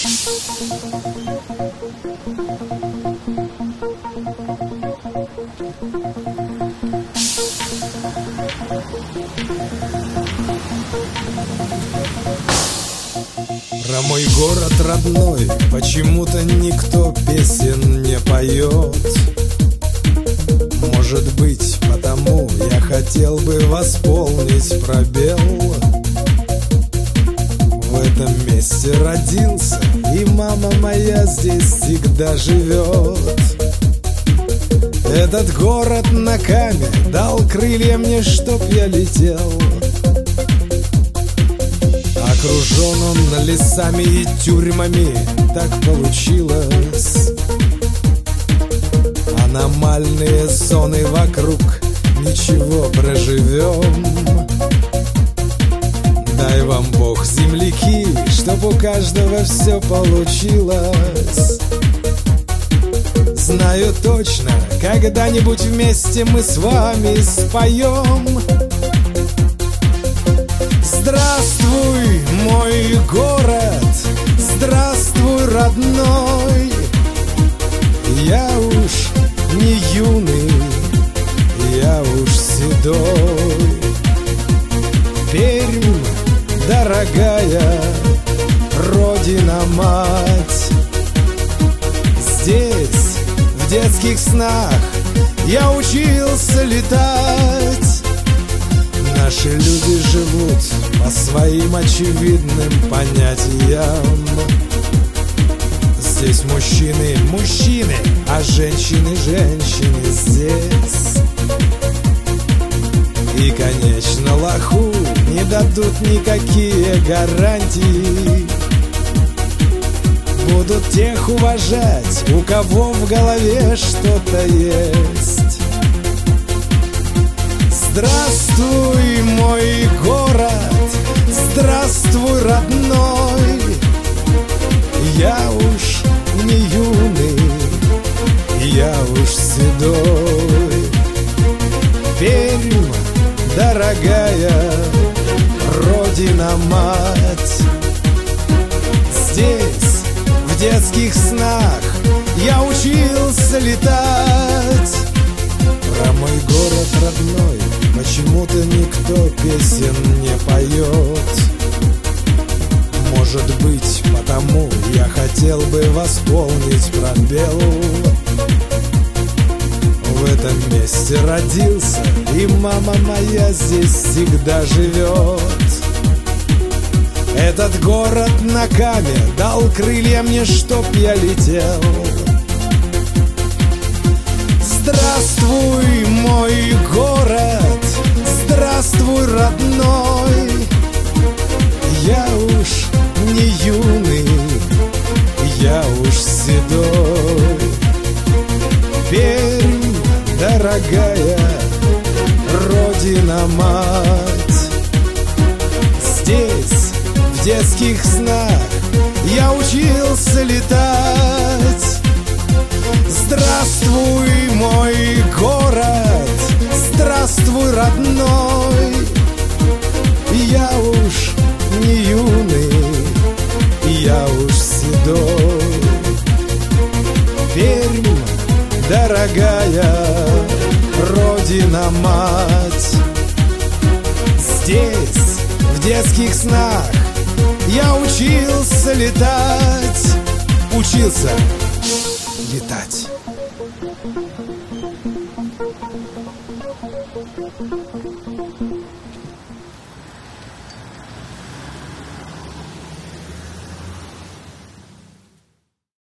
Про мой город родной почему-то никто песен не поет. Может быть, потому я хотел бы восполнить пробел. В этом месте родился, и мама моя здесь всегда живет. Этот город на Каме дал крылья мне, чтоб я летел. Окружен он лесами и тюрьмами, так получилось. Аномальные зоны вокруг, ничего, проживем. Дай вам Бог, земляки, чтоб у каждого все получилось. Знаю точно, когда-нибудь вместе мы с вами споем. Здравствуй, мой город, здравствуй, родной. Я уж не юный, я уж седой. Пермь, дорогая родина-мать, здесь, в детских снах, я учился летать. Наши люди живут по своим очевидным понятиям. Здесь мужчины, мужчины, а женщины, женщины здесь. И, конечно, лоху не дадут никакие гарантии. Будут тех уважать, у кого в голове что-то есть. Здравствуй, мой город, здравствуй, родной. Я уж не юный, я уж седой. Пермь, дорогая родина-мать, здесь, в детских снах, я учился летать. Про мой город родной почему-то никто песен не поет. Может быть, потому я хотел бы восполнить пробел. В этом месте родился, и мама моя здесь всегда живет. Этот город на Каме дал крылья мне, чтоб я летел. Здравствуй, мой город, здравствуй, родной. Я уж не юный, я уж седой. Пермь, дорогая родина-мать, здесь, в детских снах, я учился летать. Здравствуй, мой город, здравствуй, родной. Я уж не юный, я уж седой. Пермь, дорогая родина-мать, здесь, в детских снах, я учился летать. Учился летать.